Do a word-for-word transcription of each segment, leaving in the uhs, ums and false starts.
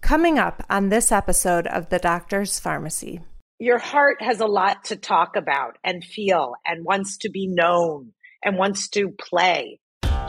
Coming up on this episode of The Doctor's Pharmacy. Your heart has a lot to talk about and feel and wants to be known and wants to play.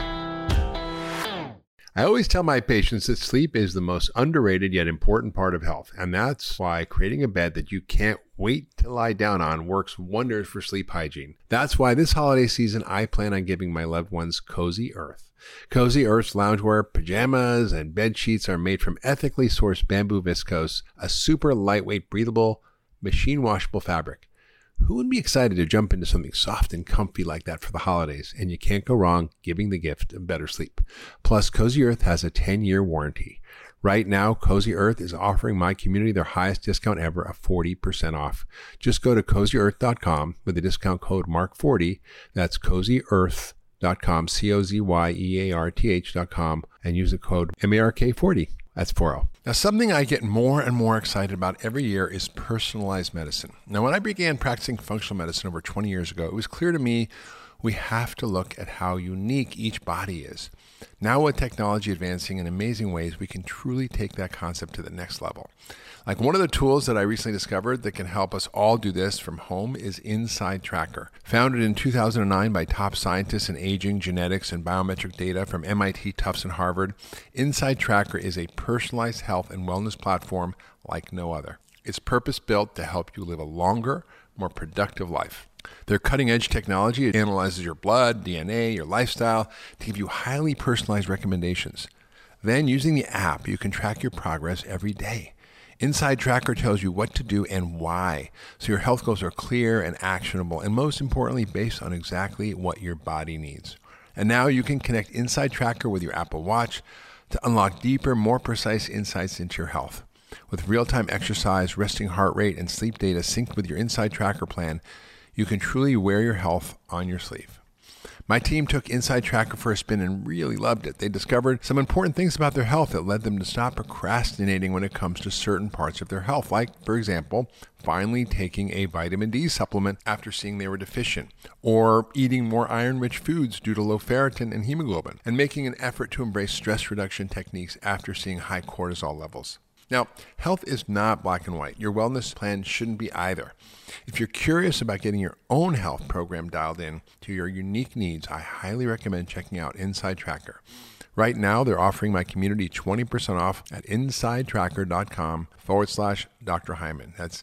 I always tell my patients that sleep is the most underrated yet important part of health. And that's why creating a bed that you can't wait to lie down on works wonders for sleep hygiene. That's why this holiday season, I plan on giving my loved ones Cozy Earth. Cozy Earth's loungewear, pajamas, and bed sheets are made from ethically sourced bamboo viscose, a super lightweight, breathable, machine washable fabric. Who would be excited to jump into something soft and comfy like that for the holidays? And you can't go wrong giving the gift of better sleep. Plus, Cozy Earth has a ten-year warranty. Right now, Cozy Earth is offering my community their highest discount ever of forty percent off. Just go to cozy earth dot com with the discount code mark forty. That's cozy earth dot com, C O Z Y E A R T H dot com, and use the code M A R K forty. That's forty. Now, something I get more and more excited about every year is personalized medicine. Now, when I began practicing functional medicine over twenty years ago, it was clear to me we have to look at how unique each body is. Now, with technology advancing in amazing ways, we can truly take that concept to the next level. Like one of the tools that I recently discovered that can help us all do this from home is Inside Tracker. Founded in two thousand nine by top scientists in aging, genetics, and biometric data from M I T, Tufts, and Harvard, Inside Tracker is a personalized health and wellness platform like no other. It's purpose-built to help you live a longer, more productive life. Their cutting-edge technology analyzes your blood, D N A, your lifestyle to give you highly personalized recommendations. Then, using the app, you can track your progress every day. Inside Tracker tells you what to do and why, so your health goals are clear and actionable, and most importantly, based on exactly what your body needs. And now you can connect Inside Tracker with your Apple Watch to unlock deeper, more precise insights into your health. With real-time exercise, resting heart rate, and sleep data synced with your Inside Tracker plan, you can truly wear your health on your sleeve. My team took Inside Tracker for a spin and really loved it. They discovered some important things about their health that led them to stop procrastinating when it comes to certain parts of their health, like, for example, finally taking a vitamin D supplement after seeing they were deficient, or eating more iron-rich foods due to low ferritin and hemoglobin, and making an effort to embrace stress reduction techniques after seeing high cortisol levels. Now, health is not black and white. Your wellness plan shouldn't be either. If you're curious about getting your own health program dialed in to your unique needs, I highly recommend checking out Inside Tracker. Right now, they're offering my community twenty percent off at insidetracker.com forward slash Dr. Hyman. That's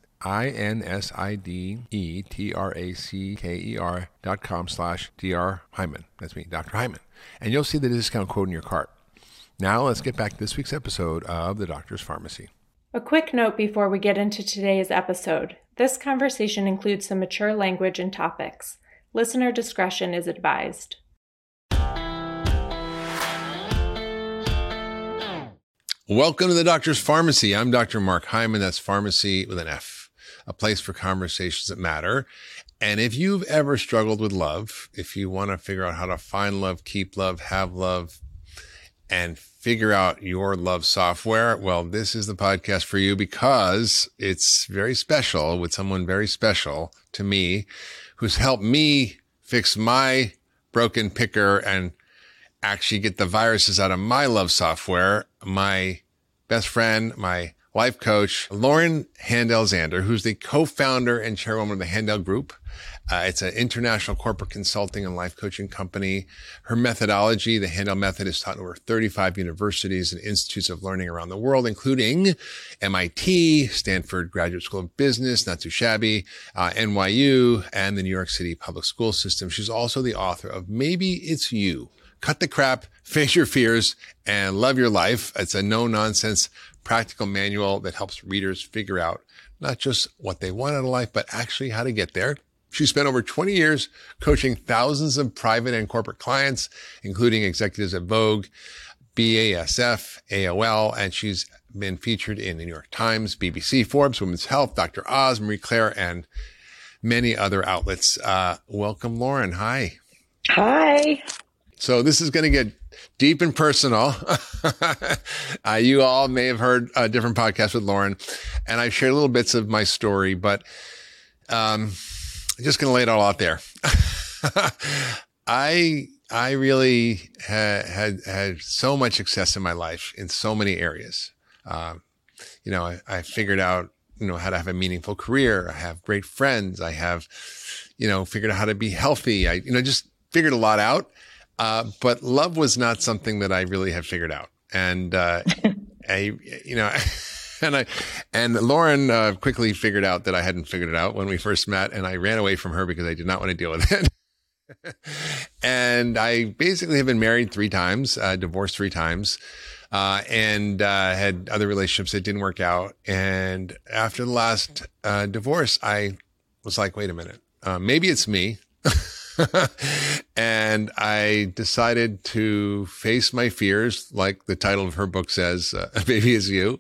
I-N-S-I-D-E-T-R-A-C-K-E-R dot com slash D-R Hyman. That's me, Doctor Hyman. And you'll see the discount code in your cart. Now, let's get back to this week's episode of The Doctor's Pharmacy. A quick note before we get into today's episode. This conversation includes some mature language and topics. Listener discretion is advised. Welcome to The Doctor's Pharmacy. I'm Doctor Mark Hyman. That's pharmacy with an F, a place for conversations that matter. And if you've ever struggled with love, if you want to figure out how to find love, keep love, have love, and figure out your love software, well, this is the podcast for you because it's very special with someone very special to me who's helped me fix my broken picker and actually get the viruses out of my love software. My best friend, my life coach, Lauren Handel-Zander, who's the co-founder and chairwoman of the Handel Group. Uh, it's an international corporate consulting and life coaching company. Her methodology, the Handel Method, is taught in over thirty-five universities and institutes of learning around the world, including M I T, Stanford Graduate School of Business, not too shabby, uh, N Y U, and the New York City public school system. She's also the author of Maybe It's You. Cut the crap, face your fears, and love your life. It's a no-nonsense practical manual that helps readers figure out not just what they want out of life, but actually how to get there. She spent over twenty years coaching thousands of private and corporate clients, including executives at Vogue, B A S F, A O L, and she's been featured in the New York Times, B B C, Forbes, Women's Health, Doctor Oz, Marie Claire, and many other outlets. Uh, welcome, Lauren. Hi. Hi. So this is going to get deep and personal. uh, you all may have heard a different podcast with Lauren, and I've shared little bits of my story, but um, I'm just going to lay it all out there. I I really had, had had so much success in my life in so many areas. Uh, you know, I, I figured out, you know, how to have a meaningful career. I have great friends. I have, you know, figured out how to be healthy. I, you know, just figured a lot out. Uh, but love was not something that I really had figured out. And, uh, I, you know, and I, and Lauren, uh, quickly figured out that I hadn't figured it out when we first met, and I ran away from her because I did not want to deal with it. And I basically have been married three times, uh, divorced three times, uh, and, uh, had other relationships that didn't work out. And after the last, uh, divorce, I was like, wait a minute, uh, maybe it's me. And I decided to face my fears, like the title of her book says, uh, Baby Is You.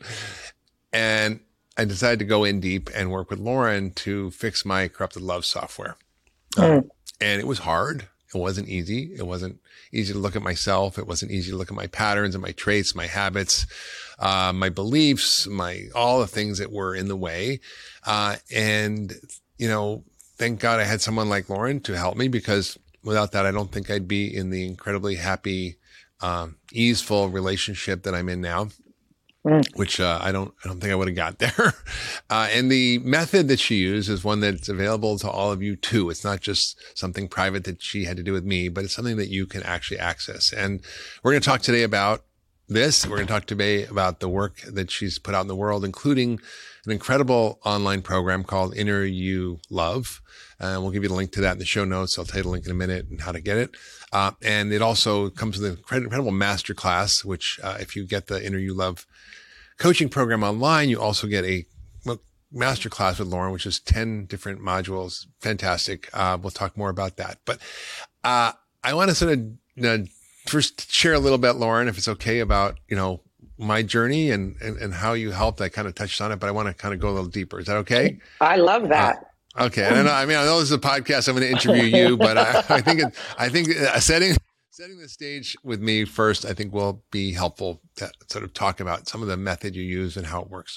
And I decided to go in deep and work with Lauren to fix my corrupted love software. Mm. Um, and it was hard. It wasn't easy. It wasn't easy to look at myself. It wasn't easy to look at my patterns and my traits, my habits, uh, my beliefs, my, all the things that were in the way. Uh, and, you know, thank God I had someone like Lauren to help me, because without that, I don't think I'd be in the incredibly happy, um, easeful relationship that I'm in now, mm. which, uh, I don't, I don't think I would have got there. Uh, and the method that she used is one that's available to all of you too. It's not just something private that she had to do with me, but it's something that you can actually access. And we're going to talk today about this. We're going to talk today about the work that she's put out in the world, including an incredible online program called Inner You Love. Uh, we'll give you the link to that in the show notes. I'll tell you the link in a minute and how to get it. Uh, and it also comes with an incredible masterclass, which, uh, if you get the Inner You Love coaching program online, you also get a well, masterclass with Lauren, which is ten different modules. Fantastic. Uh, we'll talk more about that. But, uh, I want to sort of, you know, first share a little bit, Lauren, if it's okay, about, you know, my journey and, and, and how you helped. I kind of touched on it, but I want to kind of go a little deeper. Is that okay? I love that. Uh, okay. I don't know. I mean, I know this is a podcast. I'm going to interview you, but I, I think, it, I think uh, setting, setting the stage with me first, I think will be helpful to sort of talk about some of the method you use and how it works.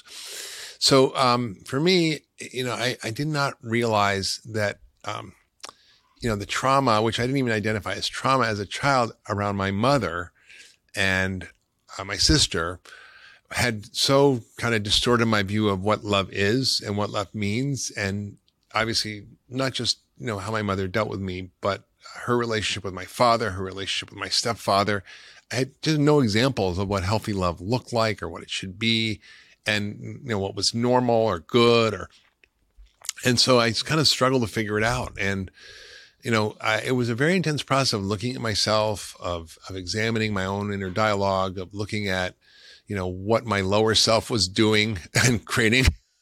So, um, for me, you know, I, I did not realize that, um, you know, the trauma, which I didn't even identify as trauma as a child around my mother and uh, my sister, had so kind of distorted my view of what love is and what love means. And obviously not just, you know, how my mother dealt with me, but her relationship with my father, her relationship with my stepfather. I had just no examples of what healthy love looked like or what it should be, and, you know, what was normal or good, or, and so I kind of struggled to figure it out. And, you know, I, it was a very intense process of looking at myself, of, of examining my own inner dialogue, of looking at, you know, what my lower self was doing and creating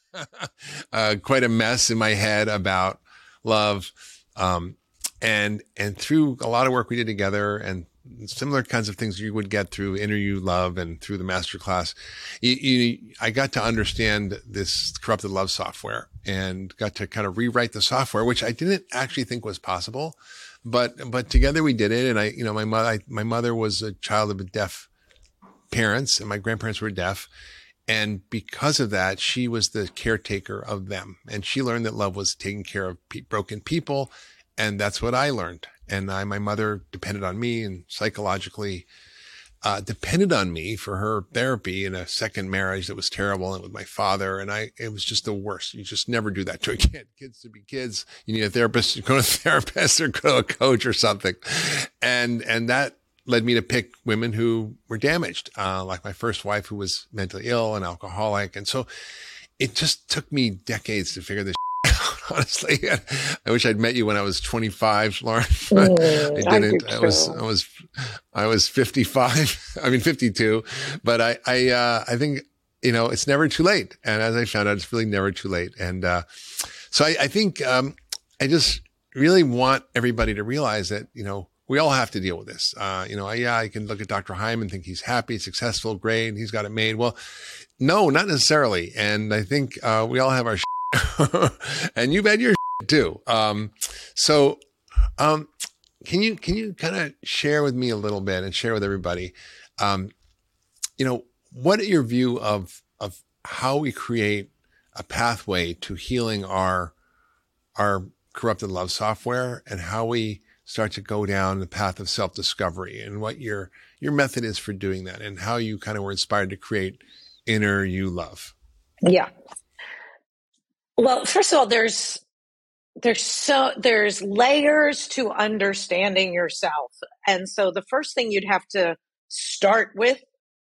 uh, quite a mess in my head about love. Um, and, and through a lot of work we did together and similar kinds of things you would get through Inner You Love and through the masterclass, you, you, I got to understand this corrupted love software and got to kind of rewrite the software, which I didn't actually think was possible, but, but together we did it. And I, you know, my mother, I, my mother was a child of deaf parents and my grandparents were deaf. And because of that, she was the caretaker of them. And she learned that love was taking care of pe- broken people. And that's what I learned. And I, my mother depended on me and psychologically, uh, depended on me for her therapy in a second marriage that was terrible, and with my father. And I, it was just the worst. You just never do that to a kid. Kids to be kids. You need a therapist, you go to a therapist or go to a coach or something. And, and that led me to pick women who were damaged, uh, like my first wife, who was mentally ill and alcoholic. And so it just took me decades to figure this honestly. I wish I'd met you when I was twenty-five, Lauren. Mm, I didn't. I, I was, I was, I was fifty-five. I mean, fifty-two, but I, I, uh, I think, you know, it's never too late. And as I found out, it's really never too late. And, uh, so I, I think, um, I just really want everybody to realize that, you know, we all have to deal with this. Uh, you know, yeah, I can look at Doctor Hyman and think he's happy, successful, great, he's got it made. Well, no, not necessarily. And I think, uh, we all have our and you've had your too. Um, so, um, can you, can you kind of share with me a little bit and share with everybody, um, you know, what is your view of, of how we create a pathway to healing our, our corrupted love software, and how we start to go down the path of self-discovery, and what your, your method is for doing that, and how you kind of were inspired to create inner you love? Yeah. Well, first of all, there's there's so there's layers to understanding yourself. And so the first thing you'd have to start with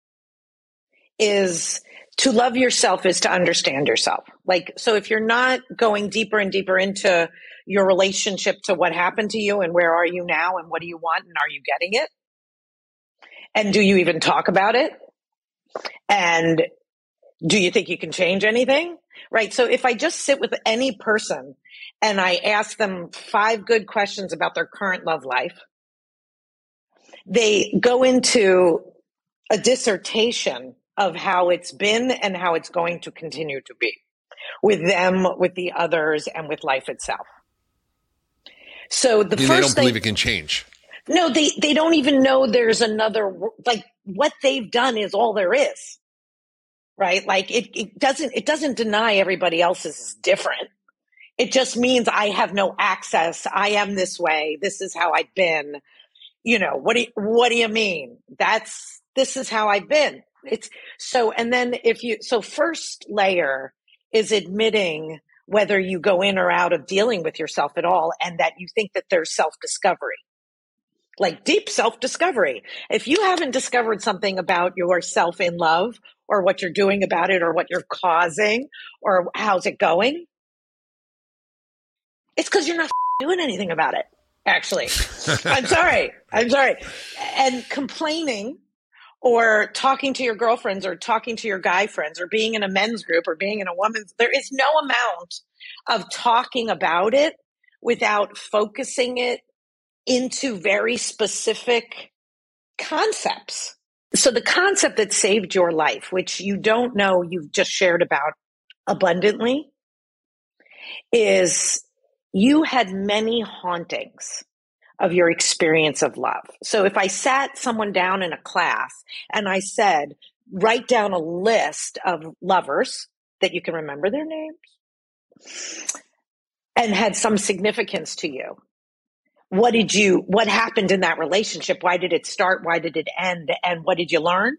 is to love yourself is to understand yourself. Like, so if you're not going deeper and deeper into your relationship to what happened to you and where are you now and what do you want and are you getting it? And do you even talk about it? And do you think you can change anything? Right. So if I just sit with any person and I ask them five good questions about their current love life, they go into a dissertation of how it's been and how it's going to continue to be with them, with the others, and with life itself. So the They first don't thing, believe it can change. No, they, they don't even know there's another, like what they've done is all there is, right? Like it, it doesn't, it doesn't deny everybody else's is different. It just means I have no access. I am this way. This is how I've been. You know, what do you, what do you mean? That's, this is how I've been. It's so, and then if you, so first layer is admitting whether you go in or out of dealing with yourself at all, and that you think that there's self-discovery, like deep self-discovery. If you haven't discovered something about yourself in love or what you're doing about it or what you're causing or how's it going, it's because you're not doing anything about it, actually. I'm sorry. I'm sorry. And complaining or talking to your girlfriends or talking to your guy friends or being in a men's group or being in a woman's, there is no amount of talking about it without focusing it into very specific concepts. So the concept that saved your life, which you don't know you've just shared about abundantly, is you had many hauntings of your experience of love. So if I sat someone down in a class and I said, write down a list of lovers that you can remember their names and had some significance to you. What did you, what happened in that relationship? Why did it start? Why did it end? And what did you learn?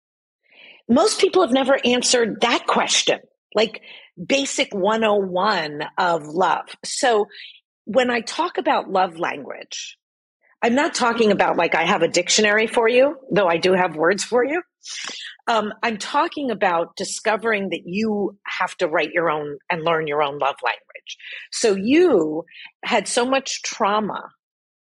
Most people have never answered that question, like basic one oh one of love. So when I talk about love language, I'm not talking about like I have a dictionary for you, though I do have words for you. Um, I'm talking about discovering that you have to write your own and learn your own love language. So you had so much trauma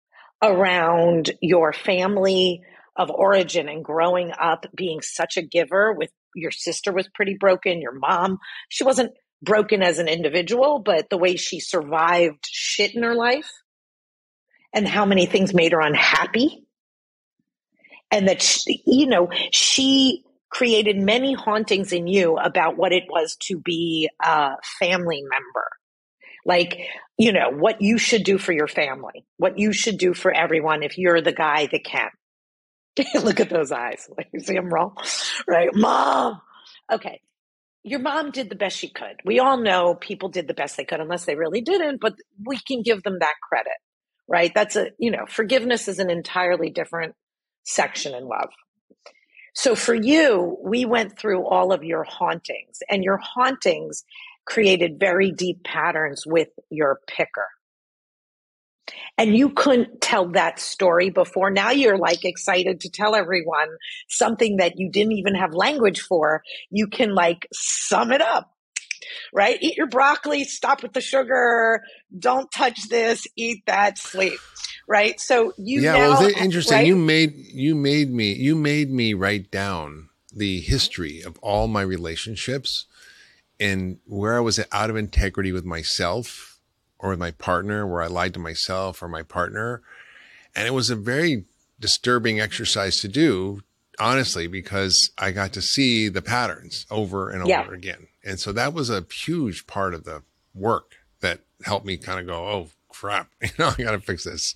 around your family of origin and growing up being such a giver. With your sister was pretty broken. Your mom, she wasn't broken as an individual, but the way she survived shit in her life and how many things made her unhappy. And that, she, you know, she created many hauntings in you about what it was to be a family member. Like, you know, what you should do for your family, what you should do for everyone if you're the guy that can. Look at those eyes. Like, you see them roll? Right? Mom. Okay. Your mom did the best she could. We all know people did the best they could unless they really didn't, but we can give them that credit, right? That's a, you know, forgiveness is an entirely different section in love. So for you, we went through all of your hauntings, and your hauntings created very deep patterns with your picker. And you couldn't tell that story before. Now you're like excited to tell everyone something that you didn't even have language for. You can like sum it up, right? Eat your broccoli, stop with the sugar, don't touch this, eat that, sleep, right? So you yeah, now, well, it's interesting. Right? You made you made me you made me write down the history of all my relationships and where I was out of integrity with myself or with my partner, where I lied to myself or my partner. And it was a very disturbing exercise to do, honestly, because I got to see the patterns over and over Yeah. again. And so that was a huge part of the work that helped me kind of go, oh, crap, you know, I got to fix this.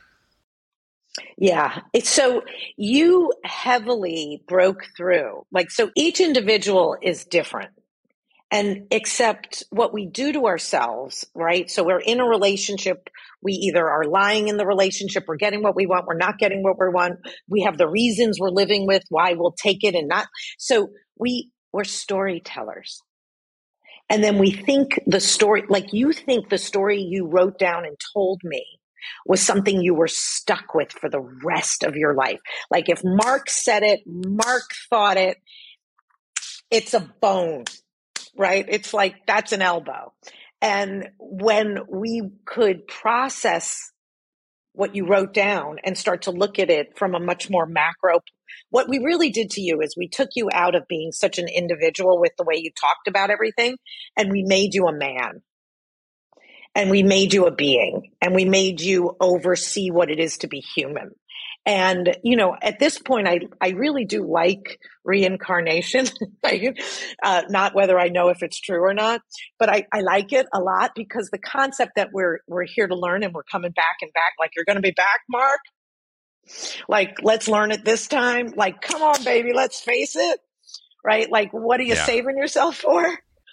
Yeah. It's so you heavily broke through. Like, so each individual is different. And accept what we do to ourselves, right? So we're in a relationship. We either are lying in the relationship, we're getting what we want, we're not getting what we want. We have the reasons we're living with, why we'll take it and not. So we we're storytellers. And then we think the story, like you think the story you wrote down and told me was something you were stuck with for the rest of your life. Like if Mark said it, Mark thought it, it's a bone, right? It's like, that's an elbow. And when we could process what you wrote down and start to look at it from a much more macro, what we really did to you is we took you out of being such an individual with the way you talked about everything, and we made you a man, and we made you a being, and we made you oversee what it is to be human. And, you know, at this point, I, I really do like reincarnation, uh, not whether I know if it's true or not, but I, I like it a lot because the concept that we're, we're here to learn and we're coming back and back, like, you're going to be back, Mark. Like, let's learn it this time. Like, come on, baby, let's face it. Right? Like, what are you yeah. saving yourself for?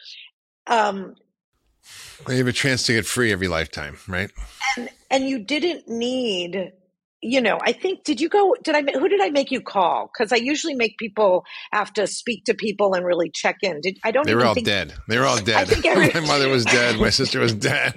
Um, well, you have a chance to get free every lifetime, right? And, and you didn't need, you know, I think, did you go, did I, who did I make you call? Because I usually make people have to speak to people and really check in. Did I don't They were even all think, dead. They were all dead. I think every, my mother was dead. My sister was dead.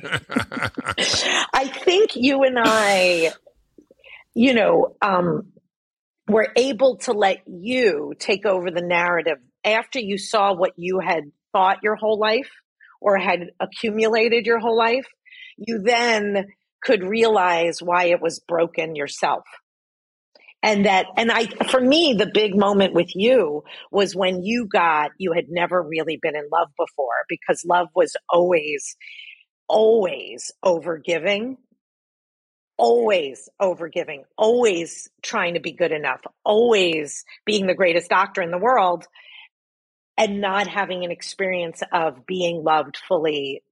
I think you and I, you know, um, were able to let you take over the narrative after you saw what you had thought your whole life or had accumulated your whole life. You then could realize why it was broken yourself. And that, and I, for me, the big moment with you was when you got, you had never really been in love before, because love was always, always overgiving. Always overgiving, always trying to be good enough, always being the greatest doctor in the world, and not having an experience of being loved fully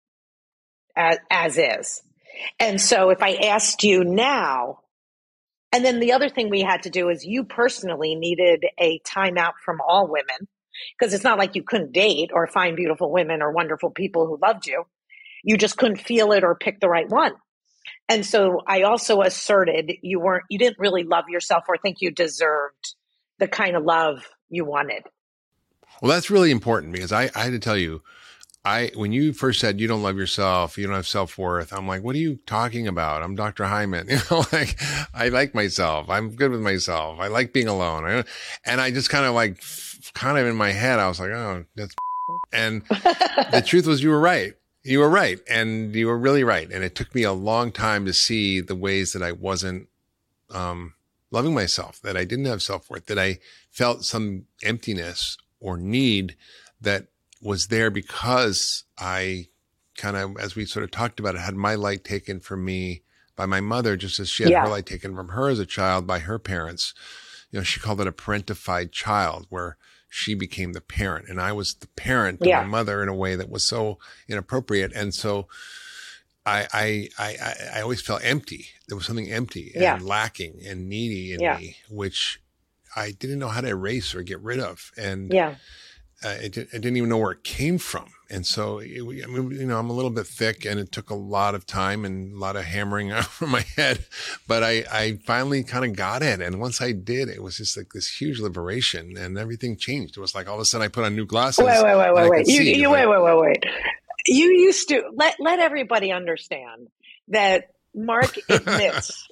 as, as is. And so if I asked you now, and then the other thing we had to do is you personally needed a timeout from all women, because it's not like you couldn't date or find beautiful women or wonderful people who loved you. You just couldn't feel it or pick the right one. And so I also asserted you weren't, you didn't really love yourself or think you deserved the kind of love you wanted. Well, that's really important because I, I had to tell you, I, when you first said you don't love yourself, you don't have self-worth, I'm like, what are you talking about? I'm Doctor Hyman. You know, like, I like myself. I'm good with myself. I like being alone. I, and I just kind of like, kind of in my head, I was like, oh, that's, and the truth was you were right. You were right. And you were really right. And it took me a long time to see the ways that I wasn't, um, loving myself, that I didn't have self-worth, that I felt some emptiness or need that was there because I kind of, as we sort of talked about it, had my light taken from me by my mother, just as she had yeah. her light taken from her as a child by her parents. You know, she called it a parentified child, where she became the parent and I was the parent to yeah. my mother in a way that was so inappropriate. And so I, I, I, I always felt empty. There was something empty and yeah. lacking and needy in yeah. me, which I didn't know how to erase or get rid of. And yeah. uh, it, I didn't even know where it came from. And so, it, I mean, you know, I'm a little bit thick and it took a lot of time and a lot of hammering over my head, but I, I finally kind of got it. And once I did, it was just like this huge liberation and everything changed. It was like all of a sudden I put on new glasses. Wait, wait, wait, wait, wait. You, you, wait, wait, wait, wait. You used to let, let everybody understand that Mark admits,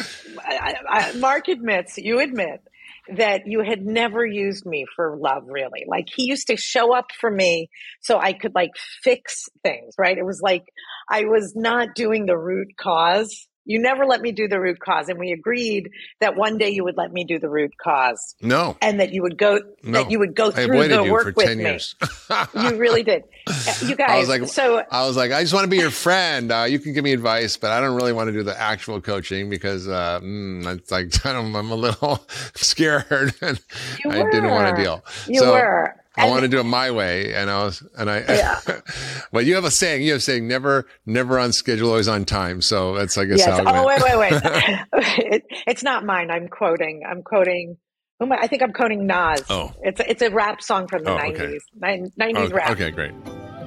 I, I, Mark admits, you admit that you had never used me for love, really. Like, he used to show up for me so I could like fix things, right? It was like I was not doing the root cause. You never let me do the root cause. And we agreed that one day you would let me do the root cause. No. And that you would go, no. that you would go through the work with me. You really did. You guys. I was like, so I was like, I just want to be your friend. Uh, you can give me advice, but I don't really want to do the actual coaching because, uh, mm, it's like, I don't, I'm a little scared and you I were. didn't want to deal. You so, were. I and, want to do it my way. And I was, and I, yeah. But you have a saying, you have a saying, never, never on schedule, always on time. So that's, I guess, yes. how it Oh, went. wait, wait, wait. it, it's not mine. I'm quoting, I'm quoting, who am I? I think I'm quoting Nas. Oh. It's, it's a rap song from the oh, nineties, okay. nineties okay. rap. Okay, great.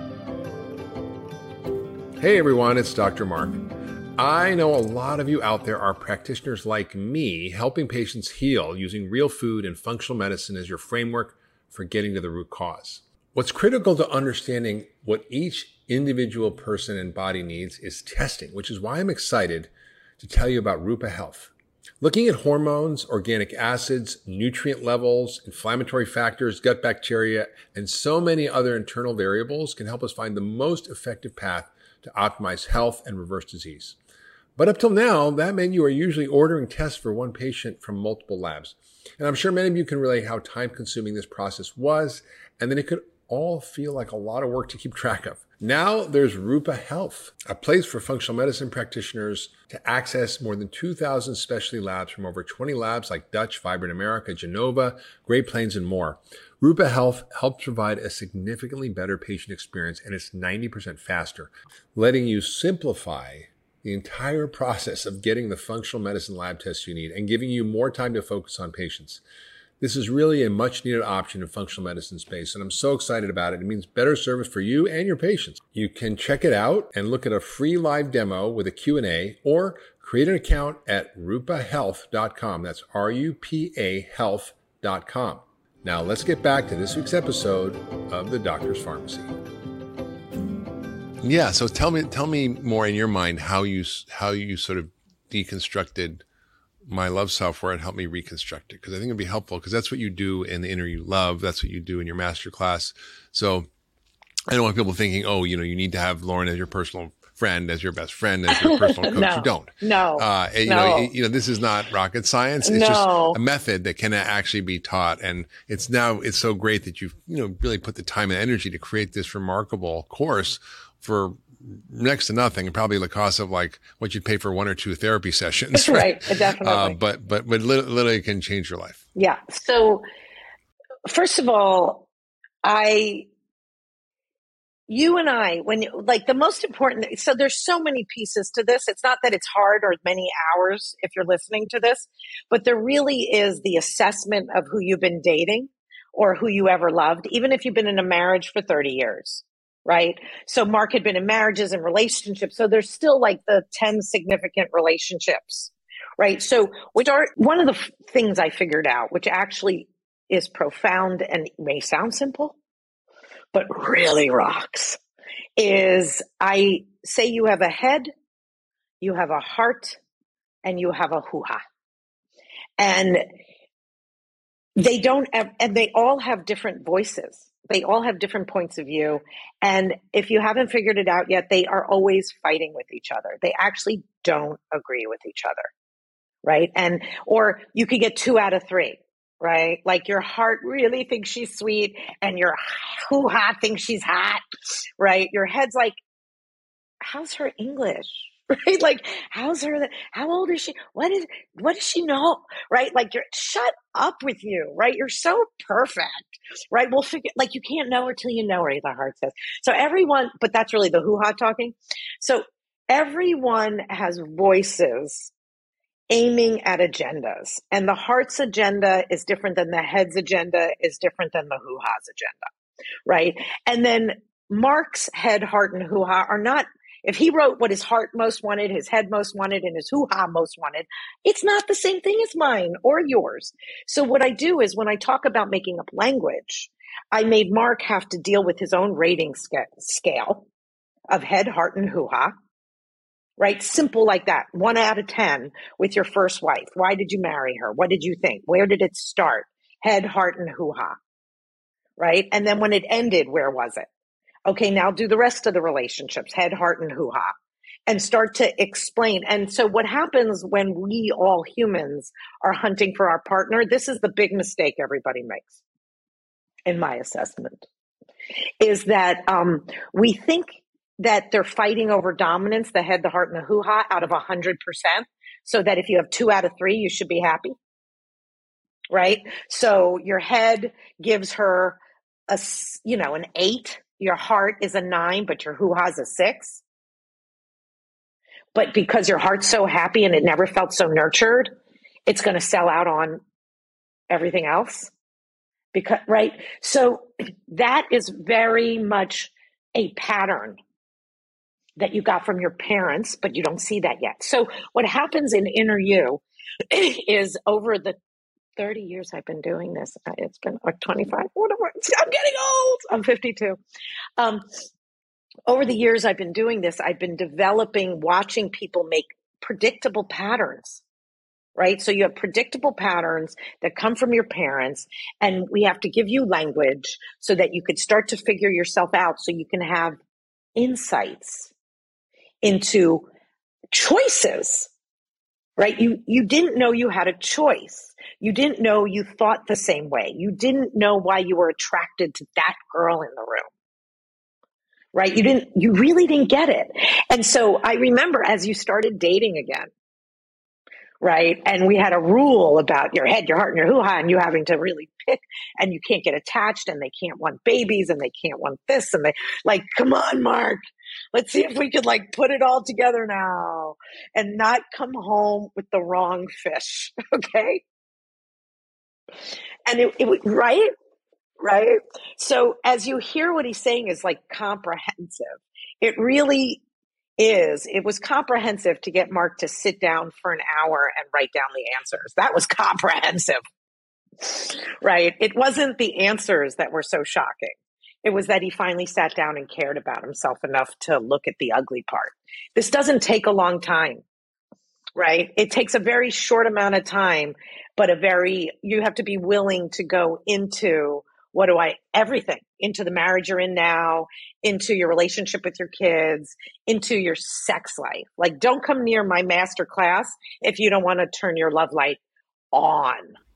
Hey everyone, it's Doctor Mark. I know a lot of you out there are practitioners like me, helping patients heal using real food and functional medicine as your framework for getting to the root cause. What's critical to understanding what each individual person and body needs is testing, which is why I'm excited to tell you about Rupa Health. Looking at hormones, organic acids, nutrient levels, inflammatory factors, gut bacteria, and so many other internal variables can help us find the most effective path to optimize health and reverse disease. But up till now, that meant you are usually ordering tests for one patient from multiple labs. And I'm sure many of you can relate how time-consuming this process was, and that it could all feel like a lot of work to keep track of. Now there's Rupa Health, a place for functional medicine practitioners to access more than two thousand specialty labs from over twenty labs like Dutch, Vibrant America, Genova, Great Plains, and more. Rupa Health helps provide a significantly better patient experience, and it's ninety percent faster, letting you simplify the entire process of getting the functional medicine lab tests you need and giving you more time to focus on patients. This is really a much needed option in functional medicine space, and I'm so excited about it. It means better service for you and your patients. You can check it out and look at a free live demo with a Q and A, or create an account at rupa health dot com. That's R U P A health dot com. Now let's get back to this week's episode of The Doctor's Pharmacy. Yeah, so tell me tell me more in your mind how you how you sort of deconstructed my love software and help me reconstruct it. Because I think it'd be helpful, because that's what you do in the Inner You Love. That's what you do in your masterclass. So I don't want people thinking, oh, you know, you need to have Lauren as your personal friend, as your best friend, as your personal coach. no, you don't. No. Uh, you no. know, you know, this is not rocket science. It's no. just a method that can actually be taught. And it's now, it's so great that you've, you know, really put the time and energy to create this remarkable course for next to nothing, and probably the cost of like what you'd pay for one or two therapy sessions. That's right. Definitely. Uh, but, but, but literally can change your life. Yeah. So first of all, I, you and I, when you, like the most important, so there's so many pieces to this. It's not that it's hard or many hours if you're listening to this, but there really is the assessment of who you've been dating or who you ever loved, even if you've been in a marriage for thirty years. Right. So Mark had been in marriages and relationships. So there's still like the ten significant relationships. Right. So which are one of the f- things I figured out, which actually is profound and may sound simple, but really rocks, is I say you have a head, you have a heart, and you have a hoo-ha. And they don't have, and they all have different voices. They all have different points of view. And if you haven't figured it out yet, they are always fighting with each other. They actually don't agree with each other. Right. And, or you could get two out of three, right? Like your heart really thinks she's sweet and your hoo-ha thinks she's hot, right? Your head's like, how's her English? Right? Like, how's her, how old is she? What is, what does she know? Right? Like, you're, shut up with you, right? You're so perfect, right? We'll figure, like, you can't know her till you know her, the heart says. So everyone, but that's really the hoo-ha talking. So everyone has voices aiming at agendas, and the heart's agenda is different than the head's agenda, is different than the hoo-ha's agenda, right? And then Mark's head, heart, and hoo-ha are not, if he wrote what his heart most wanted, his head most wanted, and his hoo-ha most wanted, it's not the same thing as mine or yours. So what I do is when I talk about making up language, I made Mark have to deal with his own rating sca- scale of head, heart, and hoo-ha, right? Simple like that. One out of ten with your first wife. Why did you marry her? What did you think? Where did it start? Head, heart, and hoo-ha, right? And then when it ended, where was it? Okay, now do the rest of the relationships, head, heart, and hoo-ha, and start to explain. And so what happens when we all humans are hunting for our partner, this is the big mistake everybody makes, in my assessment, is that um, we think that they're fighting over dominance, the head, the heart, and the hoo-ha out of one hundred percent, so that if you have two out of three, you should be happy, right? So your head gives her a, you know, an eight. Your heart is a nine, but your hoo-ha is a six. But because your heart's so happy and it never felt so nurtured, it's going to sell out on everything else. Because, right? So that is very much a pattern that you got from your parents, but you don't see that yet. So what happens in Inner You is over the thirty years I've been doing this. It's been like twenty-five. What am I? I'm getting old. I'm fifty-two. Um, over the years I've been doing this, I've been developing, watching people make predictable patterns, right? So you have predictable patterns that come from your parents, and we have to give you language so that you could start to figure yourself out, so you can have insights into choices, right? You, you didn't know you had a choice. You didn't know you thought the same way. You didn't know why you were attracted to that girl in the room, right? You didn't, you really didn't get it. And so I remember as you started dating again, right? And we had a rule about your head, your heart, and your hoo-ha, and you having to really pick, and you can't get attached, and they can't want babies, and they can't want this, and they like, come on, Mark, let's see if we could like put it all together now and not come home with the wrong fish. Okay. And it, it right, right. So as you hear what he's saying is like comprehensive, it really is. It was comprehensive to get Mark to sit down for an hour and write down the answers. That was comprehensive, right? It wasn't the answers that were so shocking. It was that he finally sat down and cared about himself enough to look at the ugly part. This doesn't take a long time, right? It takes a very short amount of time, but a very, you have to be willing to go into what do I, everything, into the marriage you're in now, into your relationship with your kids, into your sex life. Like, don't come near my master class if you don't want to turn your love light on.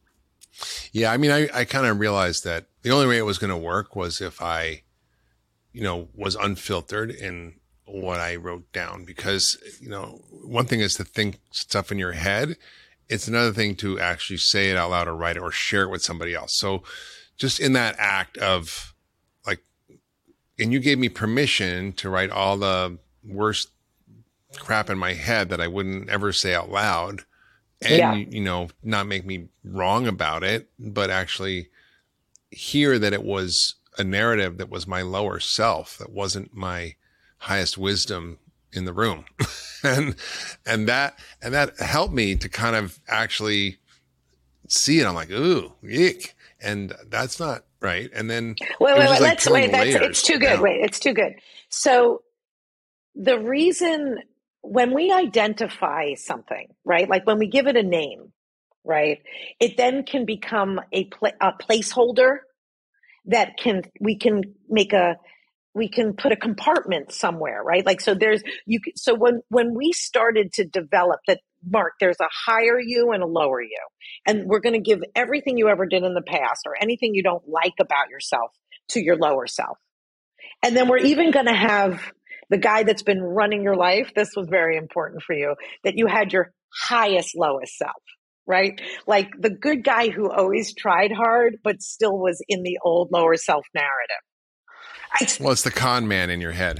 Yeah. I mean, I, I kind of realized that the only way it was going to work was if I, you know, was unfiltered in what I wrote down, because, you know, one thing is to think stuff in your head. It's another thing to actually say it out loud or write it or share it with somebody else. So just in that act of like, and you gave me permission to write all the worst crap in my head that I wouldn't ever say out loud, and, yeah. you, you know, not make me wrong about it, but actually hear that it was a narrative that was my lower self, that wasn't my highest wisdom in the room. and, and that, and that helped me to kind of actually see it. I'm like, ooh, yuck. And that's not right. And then wait, wait, wait, like let's wait. That's it's too good. Down. Wait, it's too good. So the reason when we identify something, right, like when we give it a name, right, it then can become a, pla- a placeholder that can we can make a we can put a compartment somewhere, right? Like so, there's you. So when when we started to develop that. Mark, there's a higher you and a lower you. And we're going to give everything you ever did in the past or anything you don't like about yourself to your lower self. And then we're even going to have the guy that's been running your life. This was very important for you, that you had your highest, lowest self, right? Like the good guy who always tried hard, but still was in the old lower self narrative. I, well, it's the con man in your head.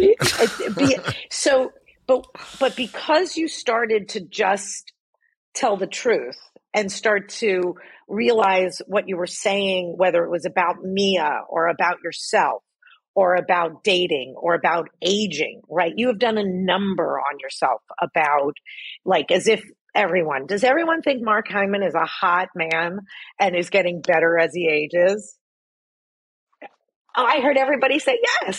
so, But but because you started to just tell the truth and start to realize what you were saying, whether it was about Mia or about yourself or about dating or about aging, right? You have done a number on yourself about, like, as if everyone, does everyone think Mark Hyman is a hot man and is getting better as he ages? I heard everybody say yes.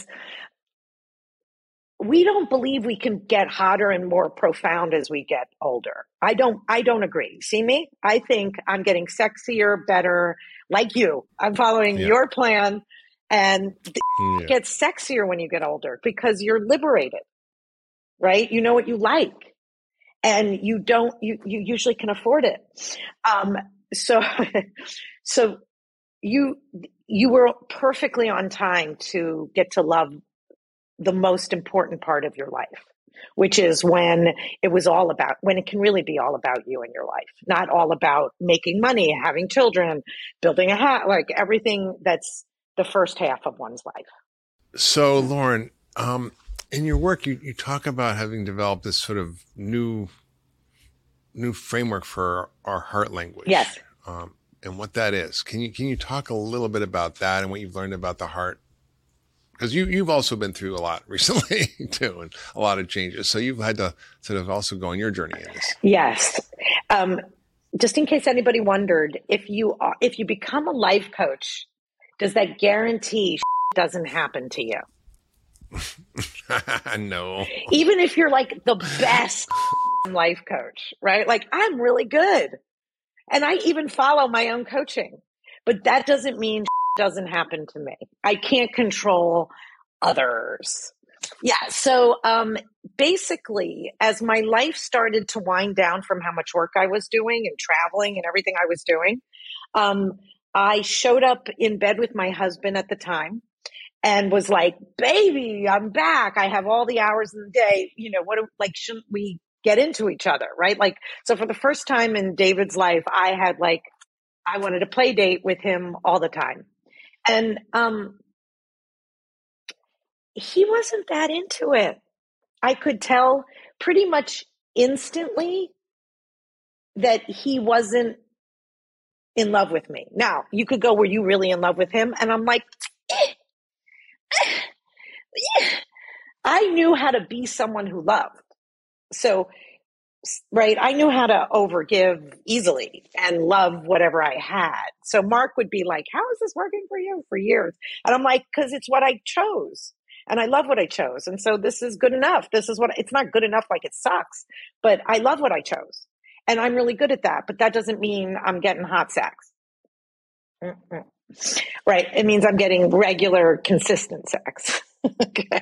We don't believe we can get hotter and more profound as we get older. I don't, I don't agree. See me? I think I'm getting sexier, better, like you. I'm following yeah. your plan, and yeah. it gets sexier when you get older because you're liberated, right? You know what you like, and you don't, you, you usually can afford it. Um, so, so you, you were perfectly on time to get to love the most important part of your life, which is when it was all about, when it can really be all about you and your life, not all about making money, having children, building a house, like everything that's the first half of one's life. So Lauren, um, in your work, you, you talk about having developed this sort of new, new framework for our heart language. Yes. Um, and what that is. Can you, can you talk a little bit about that and what you've learned about the heart? Because you, you've also been through a lot recently too, and a lot of changes. So you've had to sort of also go on your journey in this. Yes. Um, just in case anybody wondered, if you are, if you become a life coach, does that guarantee doesn't happen to you? No. Even if you're like the best life coach, right? Like I'm really good. And I even follow my own coaching, but that doesn't mean doesn't happen to me. I can't control others. Yeah. So, um, basically as my life started to wind down from how much work I was doing and traveling and everything I was doing, um, I showed up in bed with my husband at the time and was like, baby, I'm back. I have all the hours in the day. You know, what, like, shouldn't we get into each other? Right. Like, so for the first time in David's life, I had like, I wanted to play date with him all the time. And, um, he wasn't that into it. I could tell pretty much instantly that he wasn't in love with me. Now, you could go, were you really in love with him? And I'm like, eh, eh, yeah. I knew how to be someone who loved. So, right, I knew how to overgive easily and love whatever I had. So Mark would be like, how is this working for you for years? And I'm like, because it's what I chose. And I love what I chose. And so this is good enough. This is what, it's not good enough like it sucks, but I love what I chose. And I'm really good at that. But that doesn't mean I'm getting hot sex. Mm-mm. Right. It means I'm getting regular, consistent sex. Okay.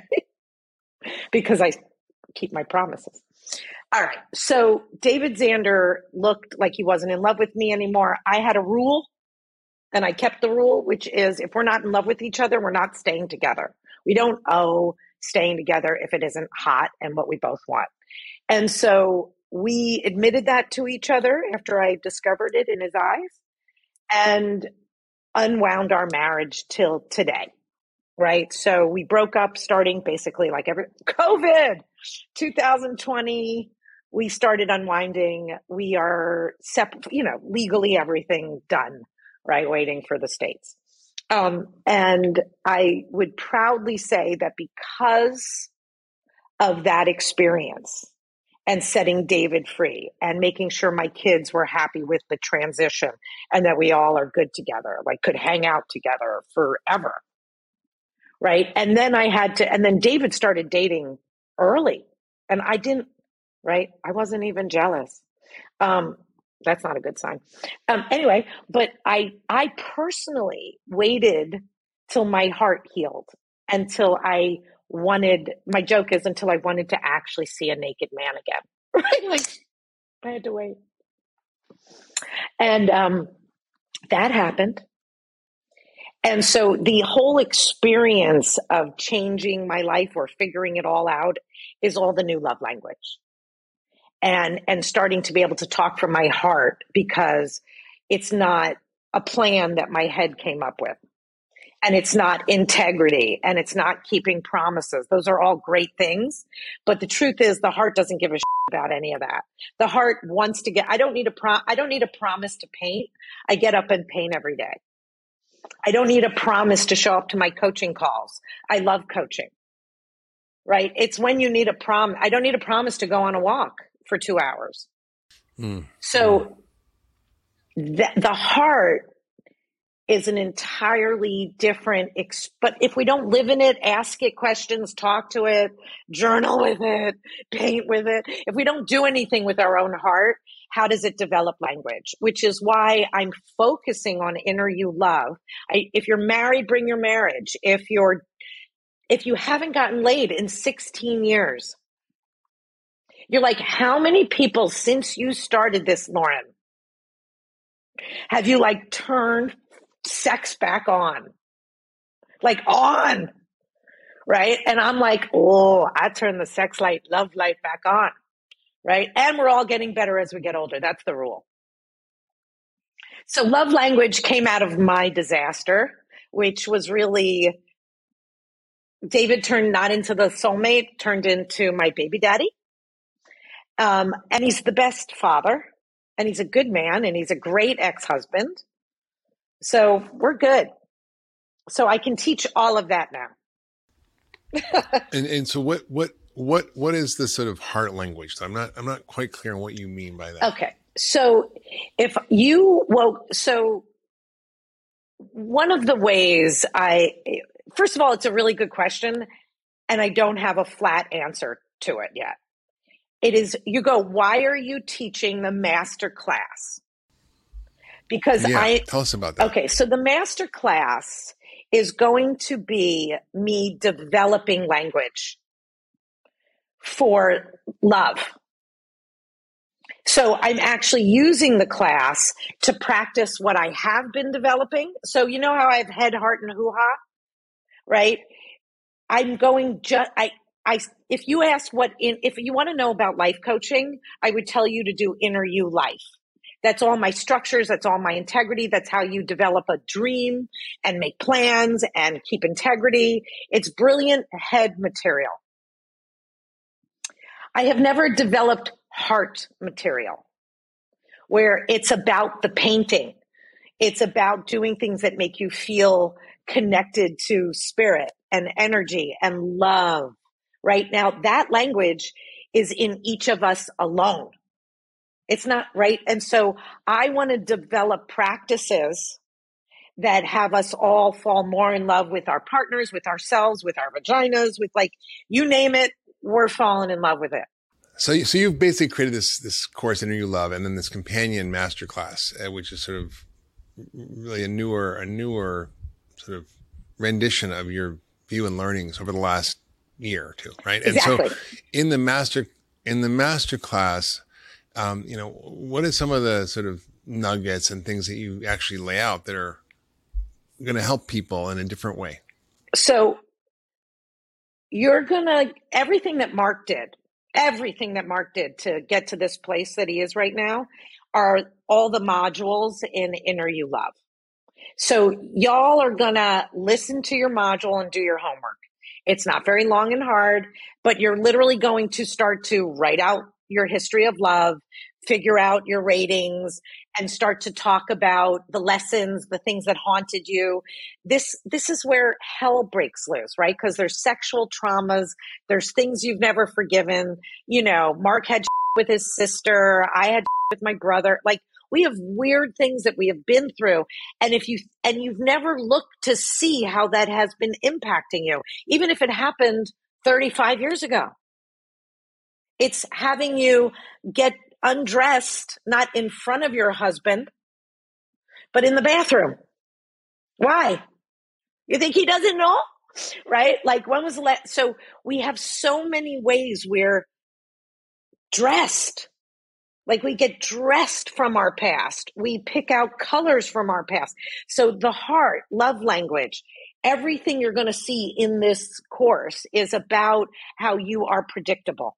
Because I keep my promises. All right. So David Zander looked like he wasn't in love with me anymore. I had a rule and I kept the rule, which is if we're not in love with each other, we're not staying together. We don't owe staying together if it isn't hot and what we both want. And so we admitted that to each other after I discovered it in his eyes and unwound our marriage till today. Right. So we broke up starting basically like every COVID two thousand twenty. We started unwinding. We are separate, you know, legally everything done, right? Waiting for the States. Um, and I would proudly say that because of that experience and setting David free and making sure my kids were happy with the transition and that we all are good together, like could hang out together forever. Right. And then I had to, and then David started dating early and I didn't, right. I wasn't even jealous. Um, that's not a good sign. Um, anyway, but I, I personally waited till my heart healed until I wanted, my joke is until I wanted to actually see a naked man again. Right. Like I had to wait. And, um, that happened. And so the whole experience of changing my life or figuring it all out is all the new love language and, and starting to be able to talk from my heart because it's not a plan that my head came up with and it's not integrity and it's not keeping promises. Those are all great things. But the truth is the heart doesn't give a shit about any of that. The heart wants to get, I don't need a pro, I don't need a promise to paint. I get up and paint every day. I don't need a promise to show up to my coaching calls. I love coaching, right? It's when you need a prom. I don't need a promise to go on a walk for two hours. Mm. So the, the heart is an entirely different, ex- but if we don't live in it, ask it questions, talk to it, journal with it, paint with it. If we don't do anything with our own heart, how does it develop language? Which is why I'm focusing on inner you love. I, if you're married, bring your marriage. If you're, if you haven't gotten laid in sixteen years, you're like, how many people since you started this, Lauren, have you like turned sex back on? Like on, right? And I'm like, oh, I turned the sex light, love light back on. Right. And we're all getting better as we get older. That's the rule. So love language came out of my disaster, which was really David turned not into the soulmate, turned into my baby daddy. Um, and he's the best father and he's a good man and he's a great ex-husband. So we're good. So I can teach all of that now. and and so what, what, What what is the sort of heart language? I'm not I'm not quite clear on what you mean by that. Okay. So if you, well, so one of the ways I, first of all, it's a really good question, and I don't have a flat answer to it yet. It is, you go, why are you teaching the master class? Because yeah, I, tell us about that. Okay, so the master class is going to be me developing language for love. So I'm actually using the class to practice what I have been developing. So you know how I have head, heart, and hoo-ha, right? I'm going just, I, I, if you ask what, in, if you want to know about life coaching, I would tell you to do Inner You Life. That's all my structures. That's all my integrity. That's how you develop a dream and make plans and keep integrity. It's brilliant head material. I have never developed heart material where it's about the painting. It's about doing things that make you feel connected to spirit and energy and love. Right now, that language is in each of us alone. It's not right. And so I want to develop practices that have us all fall more in love with our partners, with ourselves, with our vaginas, with like, you name it, we're falling in love with it. So, so you've basically created this, this course, Inner You Love, and then this companion masterclass, uh, which is sort of really a newer, a newer sort of rendition of your view and learnings over the last year or two, right? Exactly. And so in the master, in the master class, um, you know, what are some of the sort of nuggets and things that you actually lay out that are going to help people in a different way? So you're going to, everything that Mark did, everything that Mark did to get to this place that he is right now are all the modules in Inner You Love. So y'all are going to listen to your module and do your homework. It's not very long and hard, but you're literally going to start to write out your history of love, figure out your ratings, and start to talk about the lessons, the things that haunted you. This, this is where hell breaks loose, right? Because there's sexual traumas. There's things you've never forgiven. You know, Mark had with his sister. I had with my brother. Like, we have weird things that we have been through. And if you, and you've never looked to see how that has been impacting you, even if it happened thirty-five years ago. It's having you get undressed, not in front of your husband, but in the bathroom. Why? You think he doesn't know? Right? Like, when was the last? So we have so many ways we're dressed. Like, we get dressed from our past. We pick out colors from our past. So the heart, love language, everything you're going to see in this course is about how you are predictable.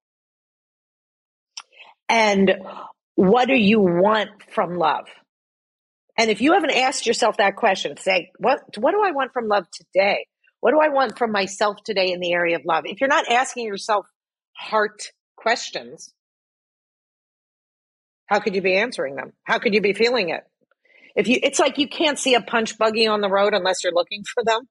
And what do you want from love? And if you haven't asked yourself that question, say, what, what do I want from love today? What do I want from myself today in the area of love? If you're not asking yourself heart questions, how could you be answering them? How could you be feeling it? If you, it's like you can't see a punch buggy on the road unless you're looking for them.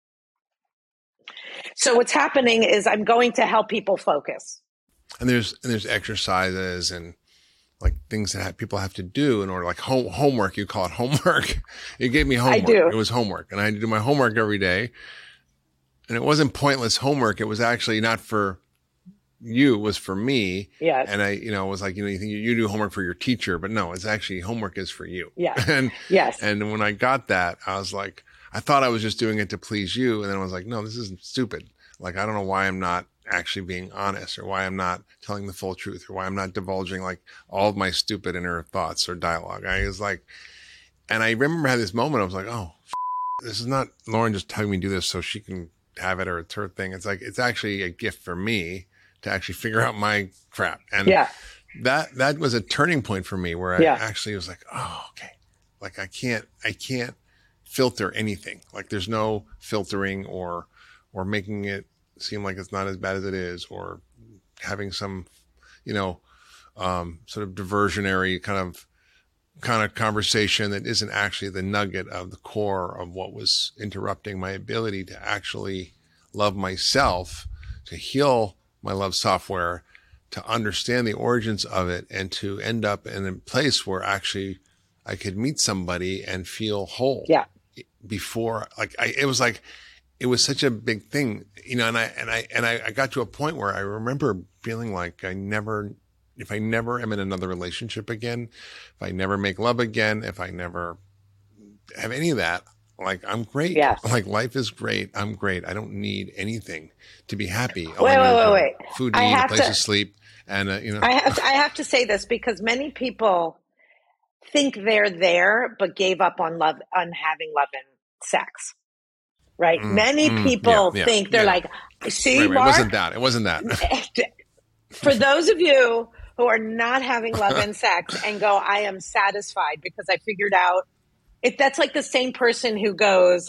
So what's happening is I'm going to help people focus. And there's, and there's exercises and like things that have, people have to do in order, like home, homework. You call it homework. You gave me homework. I do. It was homework, and I had to do my homework every day. And it wasn't pointless homework. It was actually not for you, it was for me. Yes. And I, you know, it was like, you know, you think you do homework for your teacher, but no, it's actually homework is for you. Yeah. And, yes. And when I got that, I was like, I thought I was just doing it to please you. And then I was like, no, this is stupid. Like, I don't know why I'm not actually being honest, or why I'm not telling the full truth, or why I'm not divulging like all of my stupid inner thoughts or dialogue. I was like, and I remember I had this moment. I was like, oh, f- this is not Lauren just telling me to do this so she can have it, or it's her thing. It's like, it's actually a gift for me to actually figure out my crap. And yeah. that, that was a turning point for me where yeah. I actually was like, oh, okay. Like, I can't, I can't filter anything. Like, there's no filtering or, or making it seem like it's not as bad as it is, or having some, you know, um, sort of diversionary kind of, kind of conversation that isn't actually the nugget of the core of what was interrupting my ability to actually love myself, to heal my love software, to understand the origins of it and to end up in a place where actually I could meet somebody and feel whole. Yeah. Before, like, I, it was like, it was such a big thing, you know, and I, and I, and I, I got to a point where I remember feeling like I never, if I never am in another relationship again, if I never make love again, if I never have any of that, like, I'm great. Yes. Like, life is great. I'm great. I don't need anything to be happy. Wait, wait, wait, wait. Food to eat, a place to, to sleep. And, uh, you know, I have, to, I have to say this because many people think they're there, but gave up on love, on having love and sex. Right. Mm, Many mm, people yeah, yeah, think they're yeah. like, see, right, right. Mark, it wasn't that. It wasn't that. For those of you who are not having love and sex and go, I am satisfied because I figured out it. That's like the same person who goes,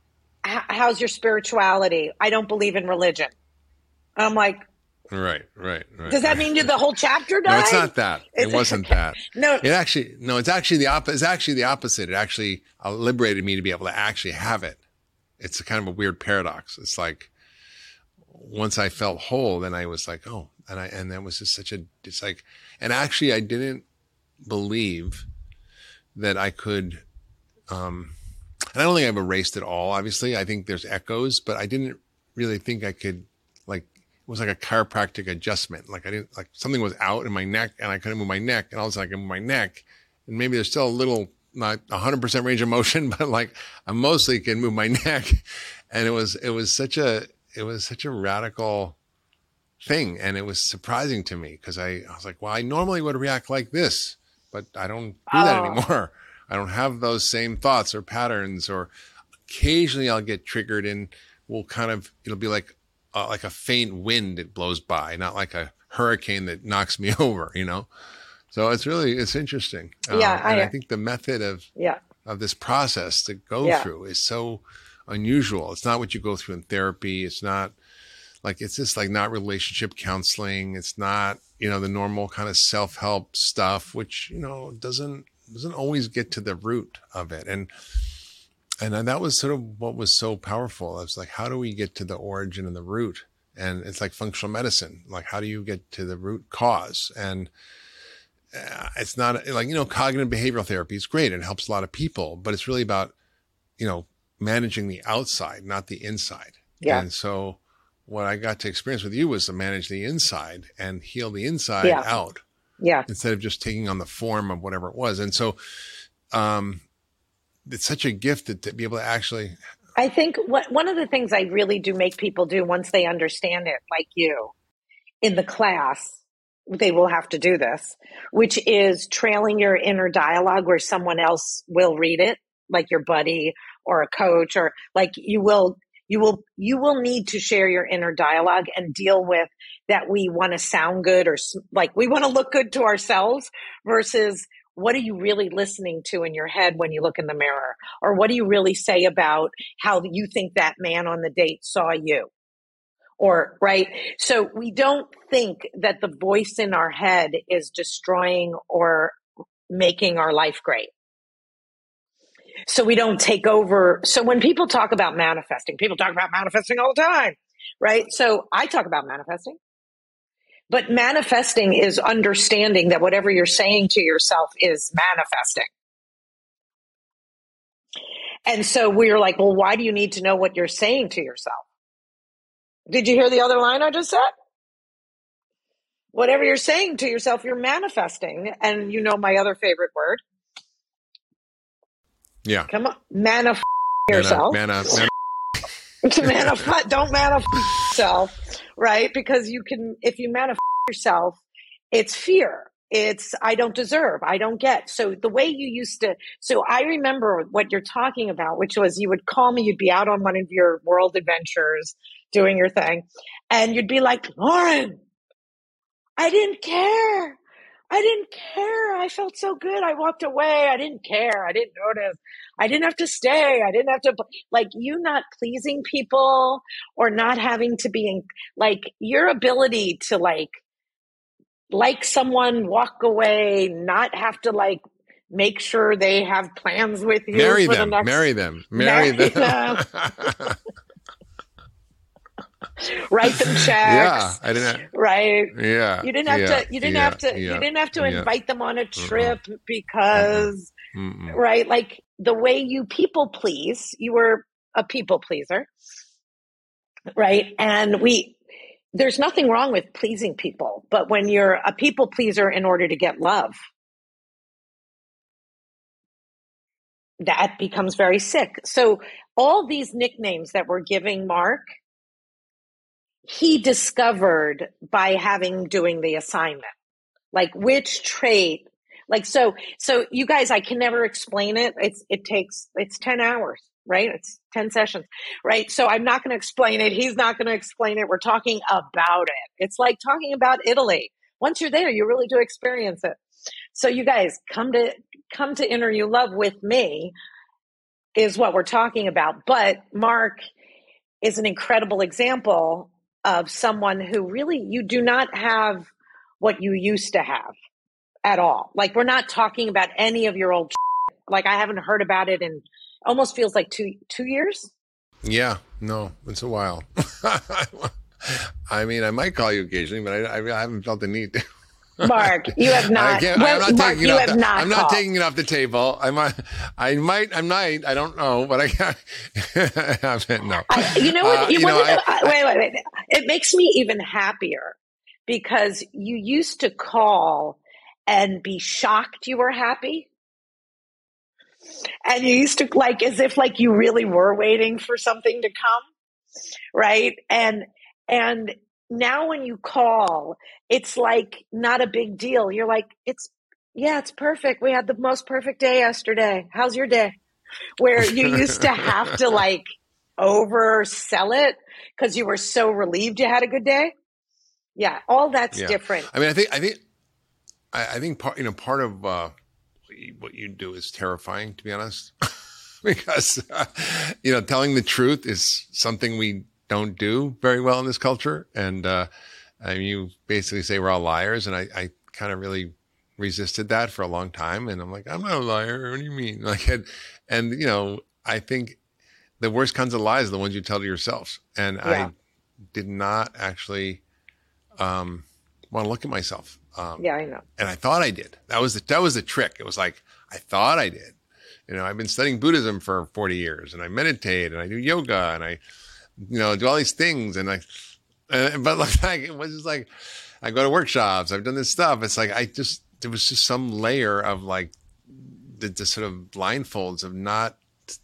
how's your spirituality? I don't believe in religion. I'm like, right, right, right. Does that right. mean the whole chapter died? No, it's not that. It's, it wasn't that. No, it actually, no, it's actually the opposite. It's actually the opposite. It actually uh, liberated me to be able to actually have it. It's a kind of a weird paradox. It's like, once I felt whole, then I was like, oh, and I, and that was just such a, it's like, and actually I didn't believe that I could, um, and I don't think I've erased it all. Obviously, I think there's echoes, but I didn't really think I could, like, it was like a chiropractic adjustment. Like I didn't, like something was out in my neck and I couldn't move my neck, and all of a sudden I can move my neck, and maybe there's still a little, not a hundred percent range of motion, but like I mostly can move my neck. And it was, it was such a, it was such a radical thing. And it was surprising to me because I, I was like, well, I normally would react like this, but I don't do oh. that anymore. I don't have those same thoughts or patterns, or occasionally I'll get triggered and we'll kind of, it'll be like, uh, like a faint wind that blows by, not like a hurricane that knocks me over, you know? So it's really, it's interesting. Yeah. Um, and I, I think the method of, yeah. of this process to go yeah. through is so unusual. It's not what you go through in therapy. It's not like, it's just like not relationship counseling. It's not, you know, the normal kind of self-help stuff, which, you know, doesn't, doesn't always get to the root of it. And, and that was sort of what was so powerful. I was like, how do we get to the origin and the root? And it's like functional medicine. Like, how do you get to the root cause? And uh, it's not like, you know, cognitive behavioral therapy is great. It helps a lot of people, but it's really about, you know, managing the outside, not the inside. Yeah. And so what I got to experience with you was to manage the inside and heal the inside yeah. out. Yeah. Instead of just taking on the form of whatever it was. And so, um, it's such a gift to, to be able to actually. I think what, one of the things I really do make people do once they understand it, like you, in the class, they will have to do this, which is trailing your inner dialogue where someone else will read it, like your buddy or a coach, or like you will, you will, you will need to share your inner dialogue and deal with that. We want to sound good, or like we want to look good to ourselves, versus what are you really listening to in your head when you look in the mirror? Or what do you really say about how you think that man on the date saw you? Or, right? So we don't think that the voice in our head is destroying or making our life great. So we don't take over. So when people talk about manifesting, people talk about manifesting all the time, right? So I talk about manifesting. But manifesting is understanding that whatever you're saying to yourself is manifesting. And so we're like, well, why do you need to know what you're saying to yourself? Did you hear the other line I just said? Whatever you're saying to yourself, you're manifesting. And you know my other favorite word. Yeah. Come on. Manif yourself. Mana, mana, manif- don't manifest yourself, right? Because you can, if you manifest yourself, it's fear. It's, I don't deserve, I don't get. So the way you used to, so I remember what you're talking about, which was you would call me, you'd be out on one of your world adventures doing your thing. And you'd be like, Lauren, I didn't care. I didn't care. I felt so good. I walked away. I didn't care. I didn't notice. I didn't have to stay. I didn't have to, like, you not pleasing people or not having to be in, like, your ability to, like, like someone, walk away, not have to, like, make sure they have plans with you. Marry for them. The next, marry them. Marry, marry them. them. write them checks. Yeah, I didn't. Have, right. Yeah, you didn't have yeah, to. You didn't yeah, have to. yeah, you didn't have to yeah. invite them on a trip Mm-mm. because, Mm-mm. right? Like the way you people please, you were a people pleaser, right? And we, there's nothing wrong with pleasing people, but when you're a people pleaser in order to get love, that becomes very sick. So all these nicknames that we're giving Mark, he discovered by having doing the assignment, like which trait, like, so, so you guys, I can never explain it. It's, it takes, it's ten hours, right? It's ten sessions, right? So I'm not going to explain it. He's not going to explain it. We're talking about it. It's like talking about Italy. Once you're there, you really do experience it. So you guys come to, come to Inner You Love with me is what we're talking about. But Mark is an incredible example of someone who really, you do not have what you used to have at all. Like, we're not talking about any of your old shit. Like, I haven't heard about it in almost feels like two, two years. Yeah, no, it's a while. I mean, I might call you occasionally, but I, I, I haven't felt the need to. Mark, you have not. I Well, I'm not Mark, taking it you off have the, not. I'm not called. taking it off the table. I might, I might, I might. I don't know, but I can't. no. I, you know what? Uh, you you know, wanna know, I, wait, wait, wait. It makes me even happier because you used to call and be shocked you were happy. And you used to, like, as if like you really were waiting for something to come. Right. And, and now when you call, it's like not a big deal. You're like, it's, yeah, it's perfect. We had the most perfect day yesterday. How's your day? Where you used to have to like oversell it because you were so relieved you had a good day. Yeah. All that's yeah. different. I mean, I think, I think, I, I think part, you know, part of, uh, what you do is terrifying, to be honest, because, uh, you know, telling the truth is something we don't do very well in this culture. And, uh, I mean, you basically say we're all liars. And I, I kind of really resisted that for a long time. And I'm like, I'm not a liar. What do you mean? Like, and, and you know, I think the worst kinds of lies are the ones you tell to yourself. And yeah. I did not actually, um, want to look at myself. Um, yeah, I know. And I thought I did. That was the, that was the trick. It was like, I thought I did. You know, I've been studying Buddhism for forty years and I meditate and I do yoga and I, you know, do all these things. And I, uh, but like, it was just like, I go to workshops. I've done this stuff. It's like, I just, there was just some layer of like the, the sort of blindfolds of not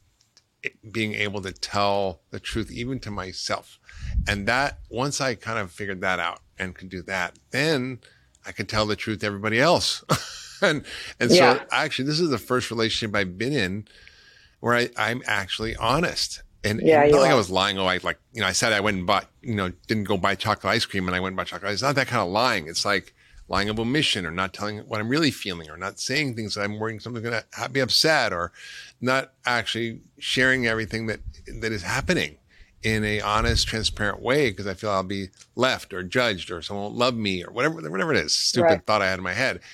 being able to tell the truth, even to myself. And that once I kind of figured that out and could do that, then I could tell the truth to everybody else. and and yeah. so actually, this is the first relationship I've been in where I, I'm actually honest. And, yeah, and not like are. I was lying. Oh, I like, you know, I said I went and bought, you know, didn't go buy chocolate ice cream and I went and bought chocolate. It's not that kind of lying. It's like lying of omission or not telling what I'm really feeling or not saying things that I'm worrying someone's going to be upset or not actually sharing everything that that is happening in a honest, transparent way, because I feel I'll be left or judged or someone won't love me or whatever, whatever it is, stupid right. thought I had in my head.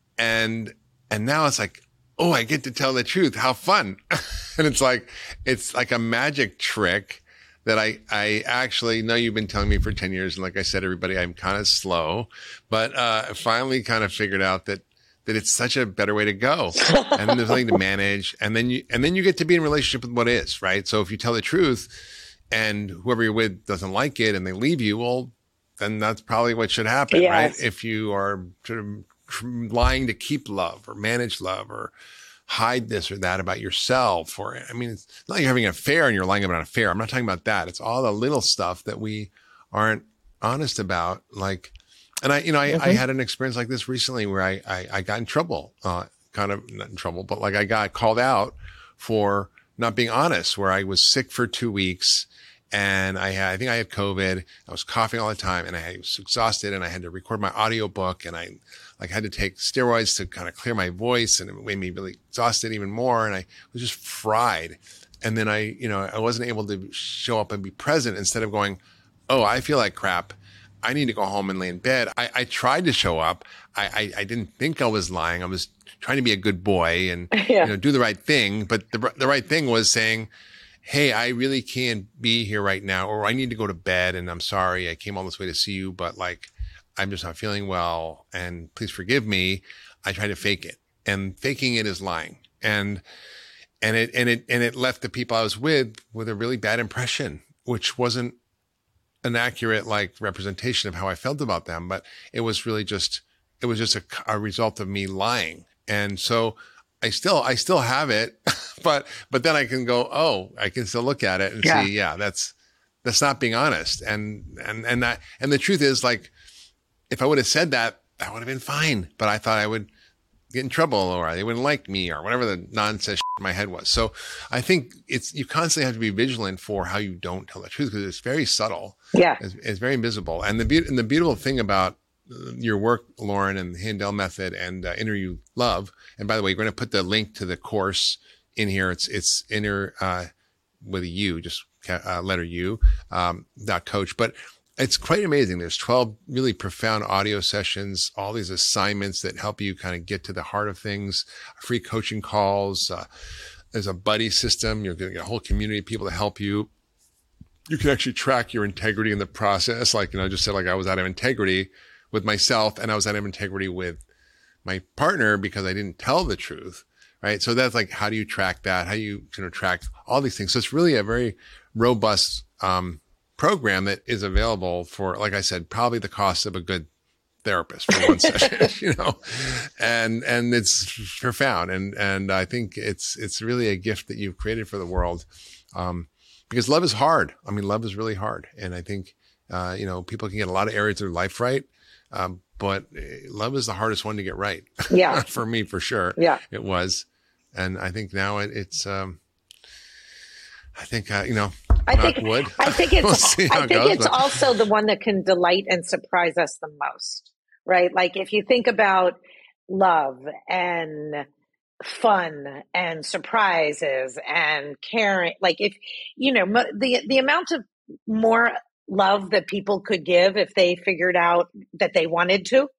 And, and now it's like, oh, I get to tell the truth. How fun. And it's like, it's like a magic trick that I, I actually know you've been telling me for ten years. And like I said, everybody, I'm kind of slow, but, uh, finally kind of figured out that, that it's such a better way to go. And then there's nothing to manage. And then you, and then you get to be in relationship with what is, right? So if you tell the truth, and whoever you're with doesn't like it and they leave you, well, then that's probably what should happen, yes. right? If you are sort of lying to keep love or manage love or hide this or that about yourself, or, I mean, it's not like you're having an affair and you're lying about an affair. I'm not talking about that. It's all the little stuff that we aren't honest about. Like, and I, you know, I, mm-hmm. I had an experience like this recently where I, I, I got in trouble, uh, kind of not in trouble, but like I got called out for not being honest, where I was sick for two weeks. And I had, I think I had COVID. I was coughing all the time and I was exhausted and I had to record my audiobook and I like had to take steroids to kind of clear my voice and it made me really exhausted even more. And I was just fried. And then I, you know, I wasn't able to show up and be present instead of going, oh, I feel like crap. I need to go home and lay in bed. I, I tried to show up. I, I, I didn't think I was lying. I was trying to be a good boy and, yeah. you know, do the right thing. But the, the right thing was saying, hey, I really can't be here right now, or I need to go to bed and I'm sorry. I came all this way to see you, but like, I'm just not feeling well and please forgive me. I try to fake it, and faking it is lying. And, and it, and it, and it left the people I was with with a really bad impression, which wasn't an accurate like representation of how I felt about them, but it was really just, it was just a, a result of me lying. And so I still, I still have it, but, but then I can go, oh, I can still look at it and yeah. see, yeah, that's, that's not being honest. And, and, and that, and the truth is, like, if I would have said that, that would have been fine, but I thought I would get in trouble or they wouldn't like me or whatever the nonsense in my head was. So I think it's, you constantly have to be vigilant for how you don't tell the truth, because it's very subtle. Yeah. It's, it's very invisible. And the be- and the beautiful thing about your work, Lauren, and the Handel method and uh, Inner You Love. And by the way, you're going to put the link to the course in here. It's, it's inner, uh, with a U, just uh, letter U, um, dot coach. But it's quite amazing. There's twelve really profound audio sessions, all these assignments that help you kind of get to the heart of things, free coaching calls. Uh, there's a buddy system. You're going to get a whole community of people to help you. You can actually track your integrity in the process. Like, you know, I just said, like, I was out of integrity with myself and I was out of integrity with my partner because I didn't tell the truth. Right. So that's like, how do you track that? How do you, you know, track all these things? So it's really a very robust, um, program that is available for, like I said, probably the cost of a good therapist for one session, you know, and, and it's profound. And, and I think it's, it's really a gift that you've created for the world. Um, because love is hard. I mean, love is really hard. And I think, uh, you know, people can get a lot of areas of their life right. Um, but love is the hardest one to get right. Yeah. For me, for sure. Yeah. It was. And I think now it, it's, um, I think, uh, you know, I think, wood. I think it's, we'll I it think goes, it's but. also the one that can delight and surprise us the most, right? Like if you think about love and fun and surprises and caring, like if, you know, the, the amount of more love that people could give if they figured out that they wanted to,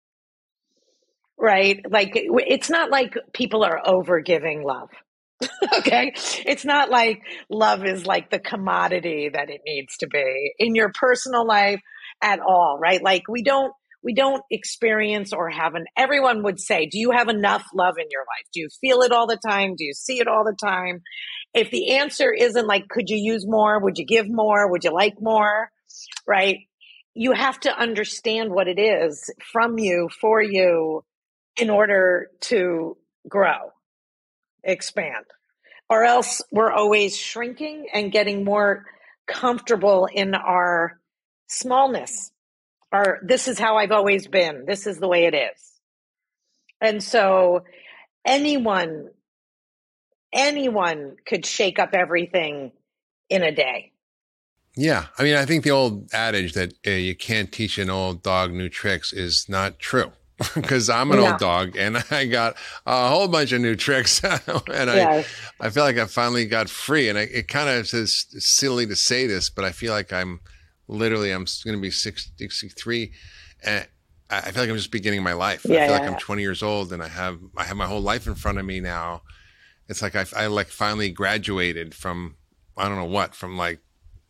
right? Like it's not like people are over giving love. Okay. It's not like love is like the commodity that it needs to be in your personal life at all, right? Like we don't, we don't experience or have an, everyone would say, do you have enough love in your life? Do you feel it all the time? Do you see it all the time? If the answer isn't like, could you use more? Would you give more? Would you like more? Right? You have to understand what it is from you, for you, in order to grow, expand, or else we're always shrinking and getting more comfortable in our smallness. Our, this is how I've always been. This is the way it is. And so anyone, anyone could shake up everything in a day. Yeah. I mean, I think the old adage that uh, you can't teach an old dog new tricks is not true. Because I'm an yeah. old dog and I got a whole bunch of new tricks and I, yes. I feel like I finally got free. And I, it kind of is silly to say this, but I feel like I'm literally, I'm going to be sixty-three and I feel like I'm just beginning my life. Yeah, I feel yeah, like yeah. I'm twenty years old and I have, I have my whole life in front of me now. It's like I, I like finally graduated from, I don't know what, from like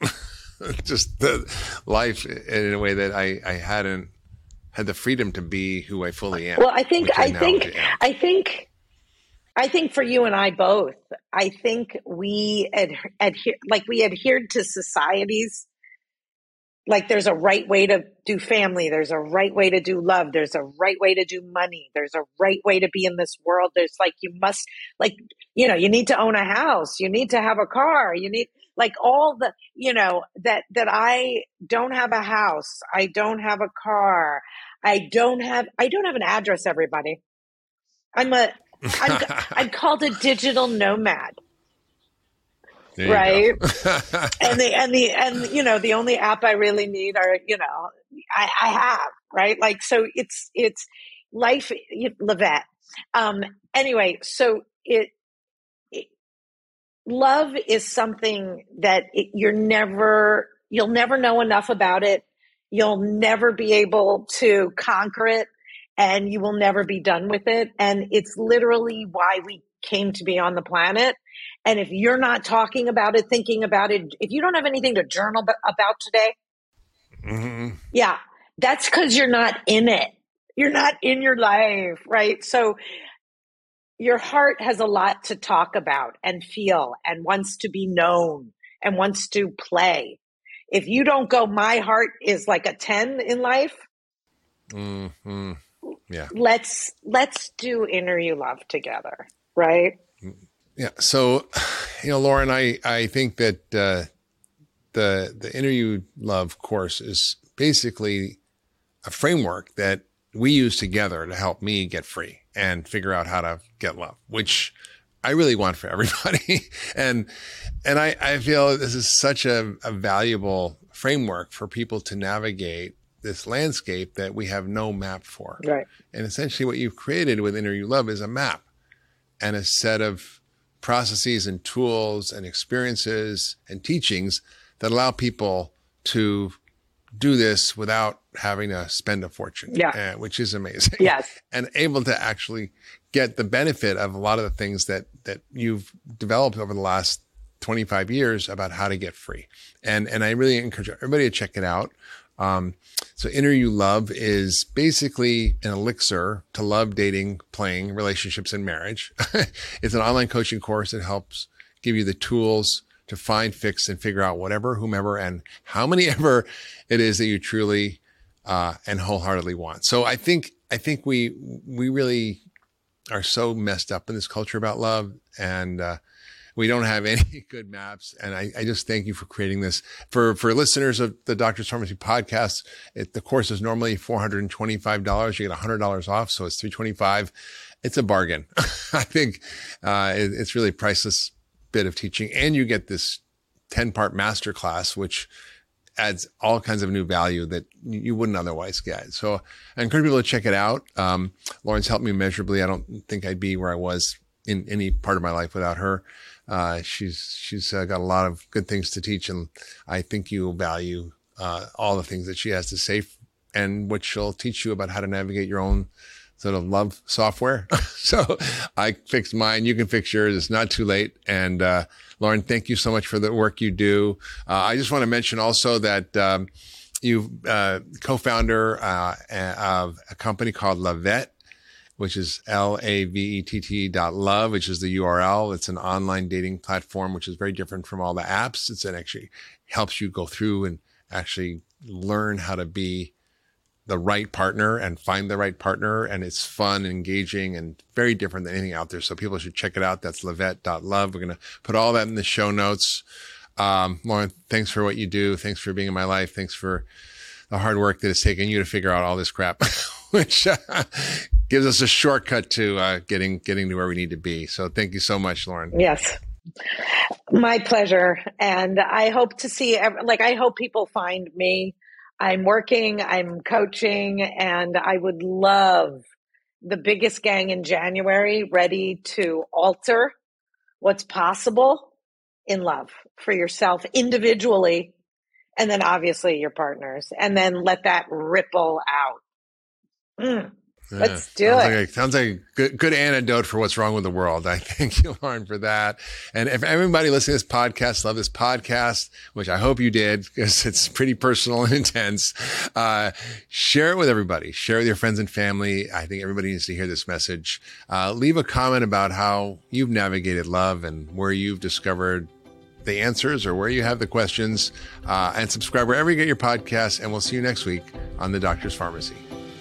just the life in a way that I, I hadn't, had the freedom to be who I fully am. Well, I think, I, I think, I think, I think for you and I both, I think we ad- adhere, like we adhered to societies. Like there's a right way to do family. There's a right way to do love. There's a right way to do money. There's a right way to be in this world. There's like, you must like, you know, you need to own a house. You need to have a car. You need like all the, you know, that, that I don't have a house. I don't have a car. I don't have, I don't have an address, everybody. I'm a, I'm, I'm called a digital nomad. There right. and the, and the, and you know, the only app I really need are, you know, I, I have, right. Like, so it's, it's life, Livette. Um, anyway, so it, it love is something that it, you're never, you'll never know enough about it. You'll never be able to conquer it and you will never be done with it. And it's literally why we came to be on the planet. And if you're not talking about it, thinking about it, if you don't have anything to journal about today, mm-hmm. yeah, that's because you're not in it. You're not in your life, right? So your heart has a lot to talk about and feel and wants to be known and wants to play. If you don't go, my heart is like a ten in life. Mm-hmm. Yeah. Let's, let's do Inner You Love together. Right. Yeah. So, you know, Lauren, I, I think that, uh, the, the Inner You Love course is basically a framework that we use together to help me get free and figure out how to get love, which I really want for everybody. and, and I, I feel this is such a, a valuable framework for people to navigate this landscape that we have no map for. Right. And essentially what you've created with Inner You Love is a map and a set of processes and tools and experiences and teachings that allow people to do this without having to spend a fortune, yeah. uh, which is amazing. Yes. And able to actually get the benefit of a lot of the things that, that you've developed over the last twenty-five years about how to get free. And, and I really encourage everybody to check it out. Um, so Inner You Love is basically an elixir to love, dating, playing, relationships, and marriage. It's an online coaching course that helps give you the tools to find, fix, and figure out whatever, whomever, and how many ever it is that you truly, uh, and wholeheartedly want. So I think, I think we, we really are so messed up in this culture about love, and, uh, we don't have any good maps. And I, I just thank you for creating this. For, for listeners of the Doctor's Pharmacy podcast, it, the course is normally four hundred twenty-five dollars. You get one hundred dollars off. So it's three hundred twenty-five dollars. It's a bargain. I think, uh, it, it's really a priceless bit of teaching. And you get this ten part masterclass, which adds all kinds of new value that you wouldn't otherwise get. So I encourage people to check it out. Um, Lauren's helped me measurably. I don't think I'd be where I was in any part of my life without her. Uh, she's, she's uh, got a lot of good things to teach, and I think you'll value, uh, all the things that she has to say and what she'll teach you about how to navigate your own sort of love software. So I fixed mine. You can fix yours. It's not too late. And, uh, Lauren, thank you so much for the work you do. Uh, I just want to mention also that, um, you, uh, co-founder, uh, of a company called Lavette, which is L A V E T T dot love, which is the U R L. It's an online dating platform, which is very different from all the apps. It's an actually helps you go through and actually learn how to be the right partner and find the right partner. And it's fun, engaging, and very different than anything out there. So people should check it out. That's lavette dot love. We're going to put all that in the show notes. Um, Lauren, thanks for what you do. Thanks for being in my life. Thanks for the hard work that it's taken you to figure out all this crap, which uh, gives us a shortcut to uh, getting getting to where we need to be. So thank you so much, Lauren. Yes, my pleasure. And I hope to see, like, I hope people find me. I'm working, I'm coaching, and I would love the biggest gang in January ready to alter what's possible in love for yourself individually, and then obviously your partners, and then let that ripple out. Mm. Yeah, Let's do sounds it. Like a, sounds like a good, good antidote for what's wrong with the world. I thank you, Lauren, for that. And if everybody listening to this podcast love this podcast, which I hope you did, because it's pretty personal and intense, uh, share it with everybody. Share it with your friends and family. I think everybody needs to hear this message. Uh, leave a comment about how you've navigated love and where you've discovered the answers or where you have the questions, uh, and subscribe wherever you get your podcasts. And we'll see you next week on The Doctor's Pharmacy.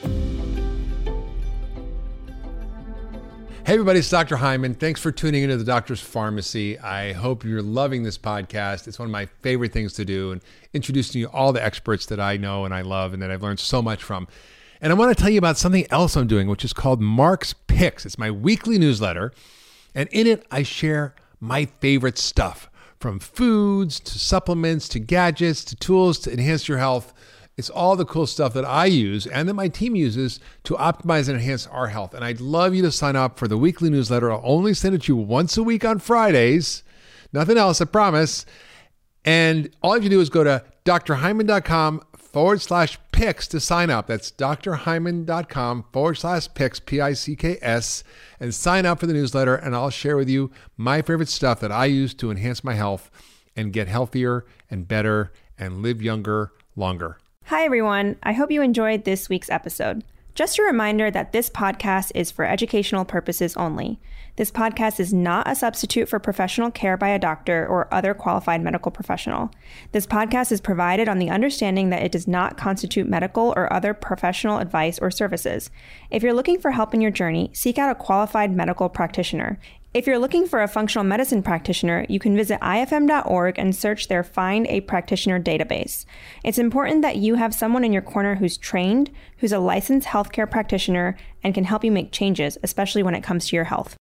Hey everybody, it's Doctor Hyman. Thanks for tuning into The Doctor's Pharmacy. I hope you're loving this podcast. It's one of my favorite things to do, and introducing you all the experts that I know and I love and that I've learned so much from. And I want to tell you about something else I'm doing, which is called Mark's Picks. It's my weekly newsletter, and in it I share my favorite stuff, from foods to supplements to gadgets to tools to enhance your health. It's all the cool stuff that I use and that my team uses to optimize and enhance our health. And I'd love you to sign up for the weekly newsletter. I'll only send it to you once a week on Fridays. Nothing else, I promise. And all you have to do is go to drhyman.com forward slash picks to sign up. That's drhyman.com forward slash picks, P I C K S, and sign up for the newsletter, and I'll share with you my favorite stuff that I use to enhance my health and get healthier and better and live younger, longer. Hi, everyone. I hope you enjoyed this week's episode. Just a reminder that this podcast is for educational purposes only. This podcast is not a substitute for professional care by a doctor or other qualified medical professional. This podcast is provided on the understanding that it does not constitute medical or other professional advice or services. If you're looking for help in your journey, seek out a qualified medical practitioner. If you're looking for a functional medicine practitioner, you can visit I F M dot org and search their Find a Practitioner database. It's important that you have someone in your corner who's trained, who's a licensed healthcare practitioner, and can help you make changes, especially when it comes to your health.